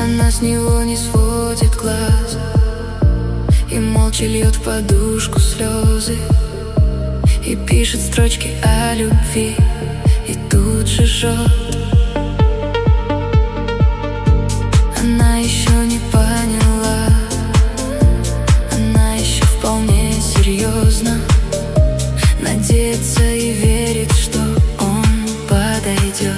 Она с него не сводит глаз и молча льет в подушку слезы, и пишет строчки о любви, и тут же жжет. Она еще не поняла, она еще вполне серьезно надеется и верит, что он подойдет.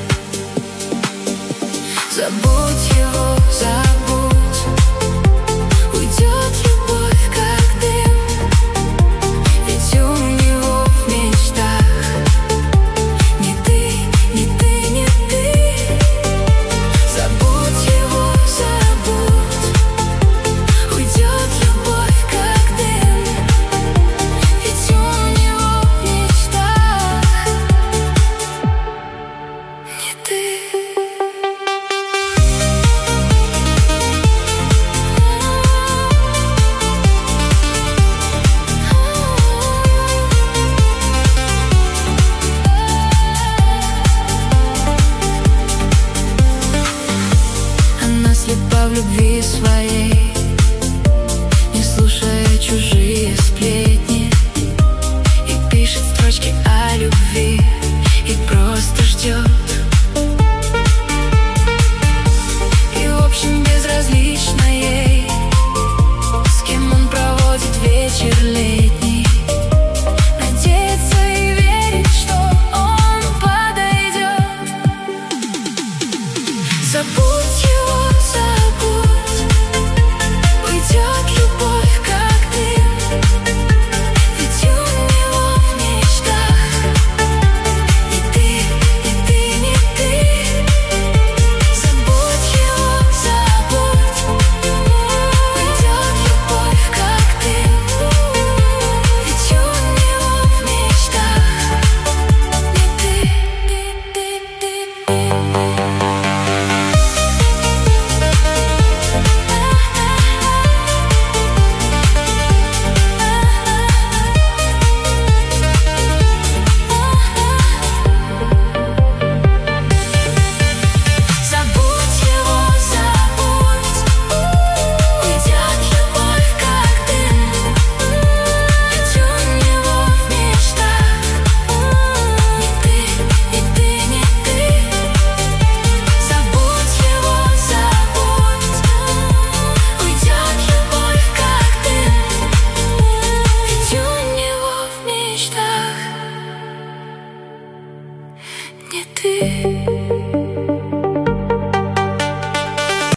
Забудь его, забудь, уйдет любовь как дым, ведь у него в мечтах не ты, не ты, не ты. Забудь его, забудь, уйдет любовь как дым, ведь у него в мечтах не ты. Слепа в любви своей, не слушая чужие сплетни.